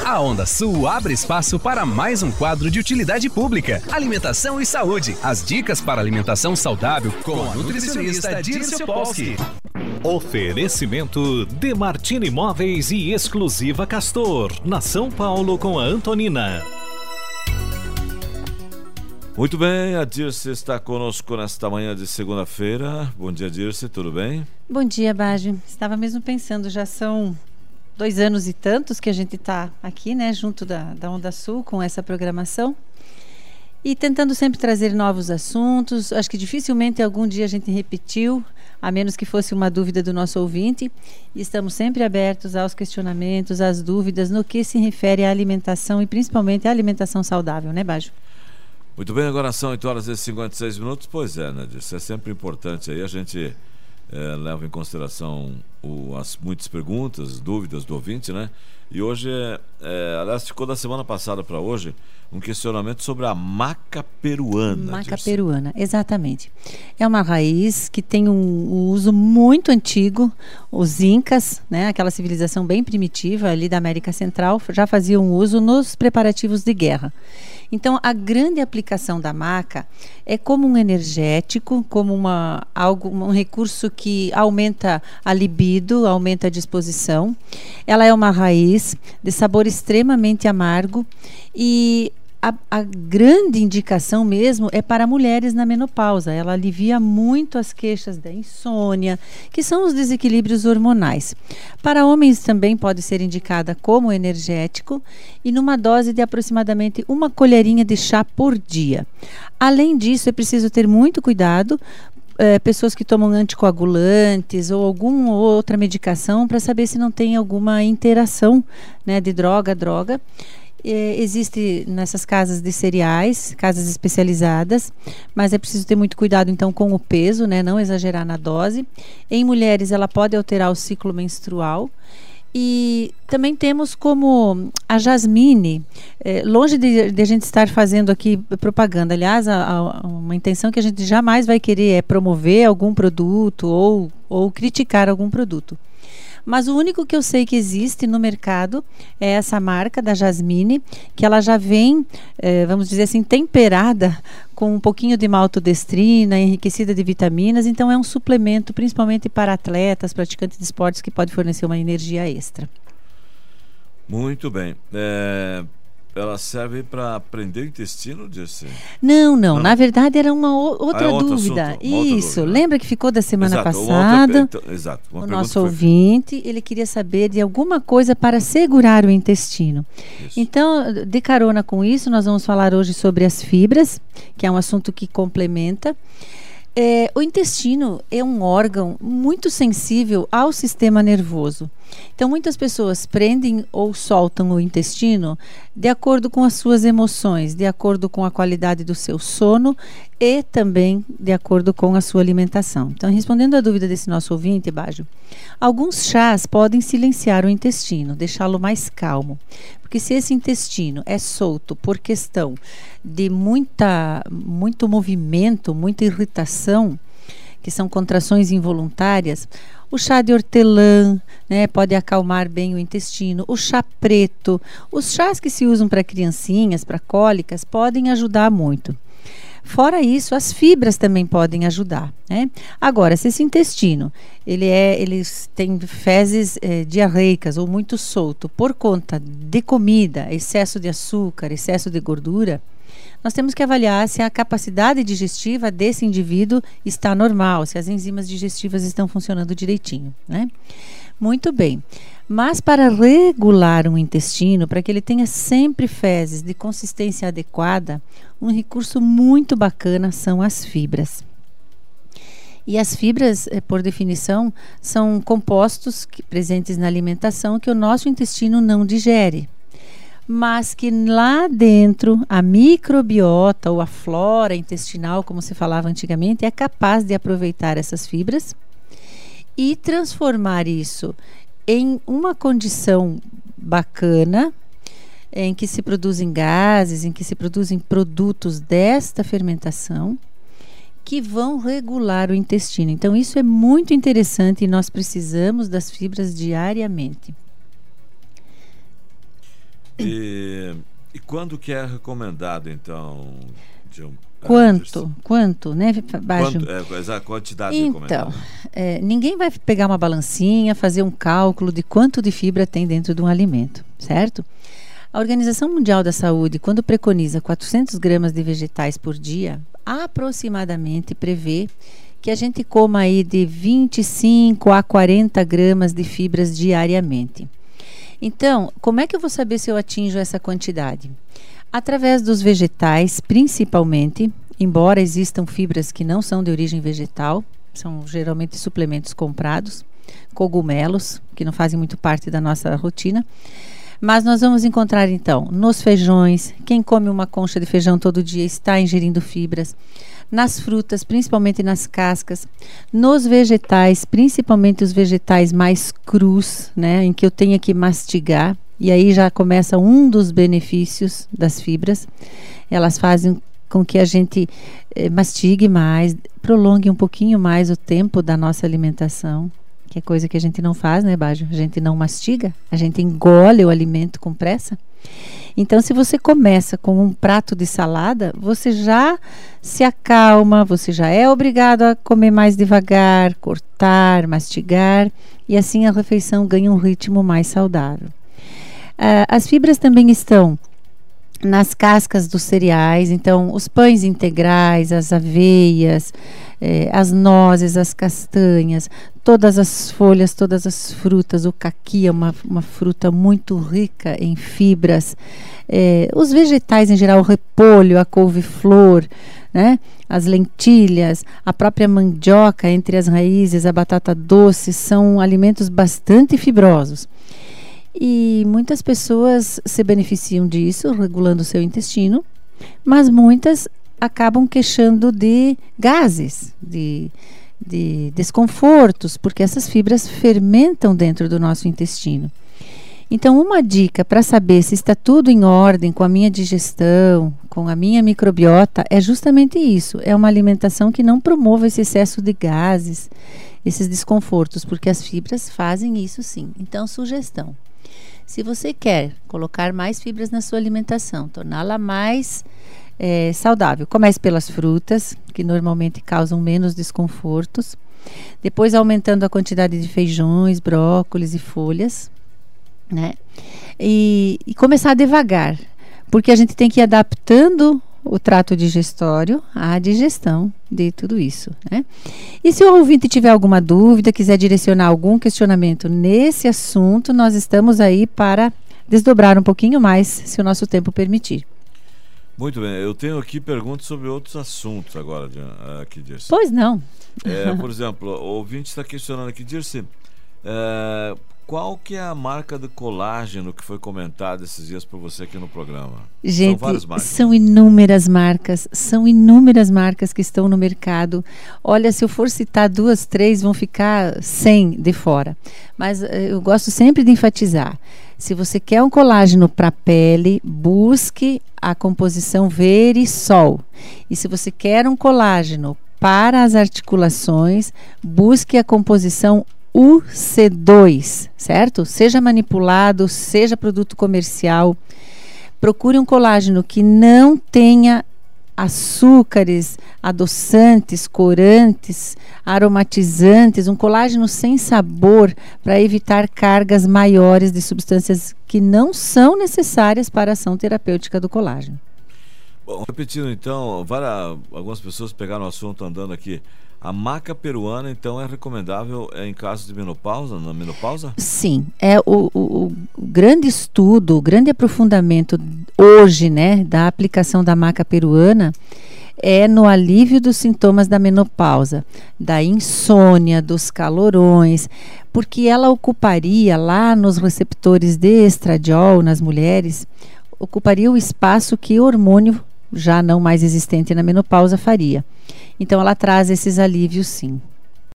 A Onda Sul abre espaço para mais um quadro de utilidade pública, alimentação e saúde. As dicas para alimentação saudável com a nutricionista Dirce Opolsky. Oferecimento De Martini Imóveis e Exclusiva Castor, na São Paulo com a Antonina. Muito bem, a Dirce está conosco nesta manhã de segunda-feira. Bom dia, Dirce, tudo bem? Bom dia, Baggio. Estava mesmo pensando, já são 2 anos e tantos que a gente está aqui, né, junto da Onda Sul com essa programação e tentando sempre trazer novos assuntos. Acho que dificilmente algum dia a gente repetiu, a menos que fosse uma dúvida do nosso ouvinte, e estamos sempre abertos aos questionamentos, às dúvidas no que se refere à alimentação e principalmente à alimentação saudável, né, Baggio? Muito bem, agora são 8h56. Pois é, né, Dirce, é sempre importante aí a gente leva em consideração as muitas perguntas, dúvidas do ouvinte, né? E hoje, aliás, ficou da semana passada para hoje um questionamento sobre a maca peruana. Maca peruana, exatamente. É uma raiz que tem um uso muito antigo. Os incas, né, aquela civilização bem primitiva ali da América Central, já faziam uso nos preparativos de guerra. Então, a grande aplicação da maca é como um energético, como um recurso que aumenta a libido, aumenta a disposição. Ela é uma raiz de sabor extremamente amargo e a grande indicação mesmo é para mulheres na menopausa. Ela alivia muito as queixas da insônia, que são os desequilíbrios hormonais. Para homens também pode ser indicada como energético e numa dose de aproximadamente 1 colherinha de chá por dia. Além disso, é preciso ter muito cuidado, pessoas que tomam anticoagulantes ou alguma outra medicação para saber se não tem alguma interação, né, de droga. Existe nessas casas de cereais, casas especializadas, mas é preciso ter muito cuidado então com o peso, né? Não exagerar na dose. Em mulheres ela pode alterar o ciclo menstrual. E também temos como a jasmine, longe de a gente estar fazendo aqui propaganda, aliás, uma intenção que a gente jamais vai querer é promover algum produto ou criticar algum produto. Mas o único que eu sei que existe no mercado é essa marca da jasmine, que ela já vem, vamos dizer assim, temperada com um pouquinho de maltodestrina, enriquecida de vitaminas. Então é um suplemento, principalmente para atletas, praticantes de esportes, que pode fornecer uma energia extra. Muito bem. Ela serve para prender o intestino, Dirce? Não. Na verdade era uma outra dúvida. Assunto, uma outra dúvida. Lembra que ficou da semana passada? Exato. O nosso ouvinte, ele queria saber de alguma coisa para segurar o intestino. Isso. Então, de carona com isso, nós vamos falar hoje sobre as fibras, que é um assunto que complementa. O intestino é um órgão muito sensível ao sistema nervoso. Então, muitas pessoas prendem ou soltam o intestino de acordo com as suas emoções, de acordo com a qualidade do seu sono e também de acordo com a sua alimentação. Então, respondendo à dúvida desse nosso ouvinte, Baggio, alguns chás podem silenciar o intestino, deixá-lo mais calmo. Porque se esse intestino é solto por questão de muito movimento, muita irritação, que são contrações involuntárias, o chá de hortelã, né, pode acalmar bem o intestino. O chá preto, os chás que se usam para criancinhas, para cólicas, podem ajudar muito. Fora isso, as fibras também podem ajudar, né? Agora, se esse intestino ele tem fezes diarreicas ou muito solto por conta de comida, excesso de açúcar, excesso de gordura, nós temos que avaliar se a capacidade digestiva desse indivíduo está normal, se as enzimas digestivas estão funcionando direitinho, né? Muito bem. Mas para regular um intestino, para que ele tenha sempre fezes de consistência adequada, um recurso muito bacana são as fibras. E as fibras, por definição, são compostos presentes na alimentação que o nosso intestino não digere. Mas que lá dentro, a microbiota ou a flora intestinal, como se falava antigamente, é capaz de aproveitar essas fibras e transformar isso em uma condição bacana, em que se produzem gases, em que se produzem produtos desta fermentação, que vão regular o intestino. Então, isso é muito interessante e nós precisamos das fibras diariamente. E quando que é recomendado, então, Quanto, né, Baggio? A quantidade então, ninguém vai pegar uma balancinha, fazer um cálculo de quanto de fibra tem dentro de um alimento, certo? A Organização Mundial da Saúde, quando preconiza 400 gramas de vegetais por dia, aproximadamente prevê que a gente coma aí de 25 a 40 gramas de fibras diariamente. Então, como é que eu vou saber se eu atinjo essa quantidade? Através dos vegetais, principalmente, embora existam fibras que não são de origem vegetal, são geralmente suplementos comprados, cogumelos, que não fazem muito parte da nossa rotina, mas nós vamos encontrar então nos feijões, quem come uma concha de feijão todo dia está ingerindo fibras, nas frutas, principalmente nas cascas, nos vegetais, principalmente os vegetais mais crus, né, em que eu tenho que mastigar, e aí já começa um dos benefícios das fibras. Elas fazem com que a gente mastigue mais, prolongue um pouquinho mais o tempo da nossa alimentação, que é coisa que a gente não faz, né, Baggio? A gente não mastiga, a gente engole o alimento com pressa. Então, se você começa com um prato de salada, você já se acalma, você já é obrigado a comer mais devagar, cortar, mastigar, e assim a refeição ganha um ritmo mais saudável. As fibras também estão nas cascas dos cereais, então os pães integrais, as aveias, as nozes, as castanhas, todas as folhas, todas as frutas. O caqui é uma fruta muito rica em fibras. Os vegetais em geral, o repolho, a couve-flor, né? As lentilhas, a própria mandioca entre as raízes, a batata doce, são alimentos bastante fibrosos. E muitas pessoas se beneficiam disso, regulando o seu intestino, mas muitas acabam queixando de gases, de desconfortos, porque essas fibras fermentam dentro do nosso intestino. Então, uma dica para saber se está tudo em ordem com a minha digestão, com a minha microbiota, é justamente isso. É uma alimentação que não promova esse excesso de gases, esses desconfortos, porque as fibras fazem isso sim. Então, sugestão. Se você quer colocar mais fibras na sua alimentação, torná-la mais saudável, comece pelas frutas, que normalmente causam menos desconfortos. Depois aumentando a quantidade de feijões, brócolis e folhas, né? E começar devagar, porque a gente tem que ir adaptando o trato digestório à digestão de tudo isso, né? E se o ouvinte tiver alguma dúvida, quiser direcionar algum questionamento nesse assunto, nós estamos aí para desdobrar um pouquinho mais, se o nosso tempo permitir. Muito bem, eu tenho aqui perguntas sobre outros assuntos agora, aqui, Dirce. Pois não. Por exemplo, o ouvinte está questionando aqui, Dirce, qual que é a marca do colágeno que foi comentada esses dias por você aqui no programa? Gente, são várias marcas. São inúmeras marcas que estão no mercado. Olha, se eu for citar 2, 3, vão ficar 100 de fora. Mas eu gosto sempre de enfatizar. Se você quer um colágeno para a pele, busque a composição Verisol. E se você quer um colágeno para as articulações, busque a composição UC2, certo? Seja manipulado, seja produto comercial. Procure um colágeno que não tenha açúcares, adoçantes, corantes, aromatizantes, um colágeno sem sabor, para evitar cargas maiores de substâncias que não são necessárias para a ação terapêutica do colágeno. Bom, repetindo então, algumas pessoas pegaram o assunto andando aqui. A maca peruana, então, é recomendável em casos de menopausa, na menopausa? Sim, o grande estudo, o grande aprofundamento hoje, né, da aplicação da maca peruana é no alívio dos sintomas da menopausa, da insônia, dos calorões, porque ela ocuparia lá nos receptores de estradiol nas mulheres, ocuparia o espaço que o hormônio já não mais existente na menopausa faria. Então ela traz esses alívios sim.